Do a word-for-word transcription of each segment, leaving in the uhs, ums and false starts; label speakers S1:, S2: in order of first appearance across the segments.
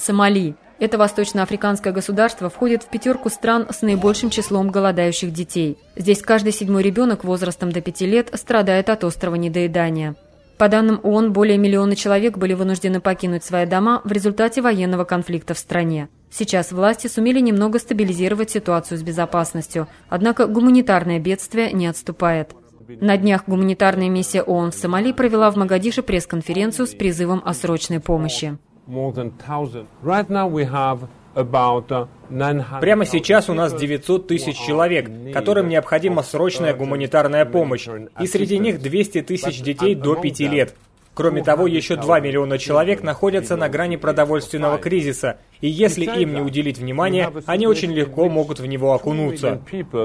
S1: Сомали. Это восточноафриканское государство входит в пятерку стран с наибольшим числом голодающих детей. Здесь каждый седьмой ребенок возрастом до пяти лет страдает от острого недоедания. По данным ООН, более миллиона человек были вынуждены покинуть свои дома в результате военного конфликта в стране. Сейчас власти сумели немного стабилизировать ситуацию с безопасностью, однако гуманитарное бедствие не отступает. На днях гуманитарная миссия ООН в Сомали провела в Могадишо пресс-конференцию с призывом о срочной помощи.
S2: Прямо сейчас у нас девятьсот тысяч человек, которым необходима срочная гуманитарная помощь, и среди них двести тысяч детей до пяти лет. Кроме того, еще два миллиона человек находятся на грани продовольственного кризиса, и если им не уделить внимания, они очень легко могут в него окунуться.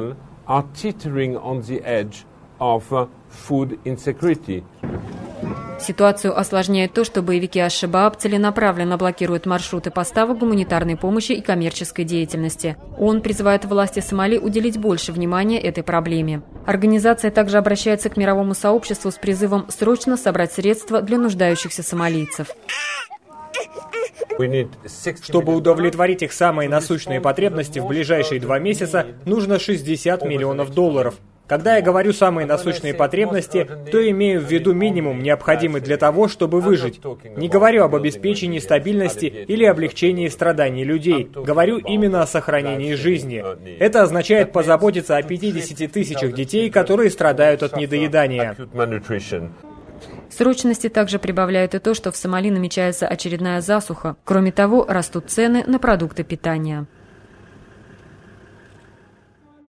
S1: Ситуацию осложняет то, что боевики Аш-Шабааб целенаправленно блокируют маршруты поставок гуманитарной помощи и коммерческой деятельности. ООН призывает власти Сомали уделить больше внимания этой проблеме. Организация также обращается к мировому сообществу с призывом срочно собрать средства для нуждающихся сомалийцев.
S2: Чтобы удовлетворить их самые насущные потребности в ближайшие два месяца, нужно шестьдесят миллионов долларов. Когда я говорю «самые насущные потребности», то имею в виду минимум, необходимый для того, чтобы выжить. Не говорю об обеспечении стабильности или облегчении страданий людей. Говорю именно о сохранении жизни. Это означает позаботиться о пятидесяти тысячах детей, которые страдают от недоедания.
S1: Срочности также прибавляют и то, что в Сомали намечается очередная засуха. Кроме того, растут цены на продукты питания.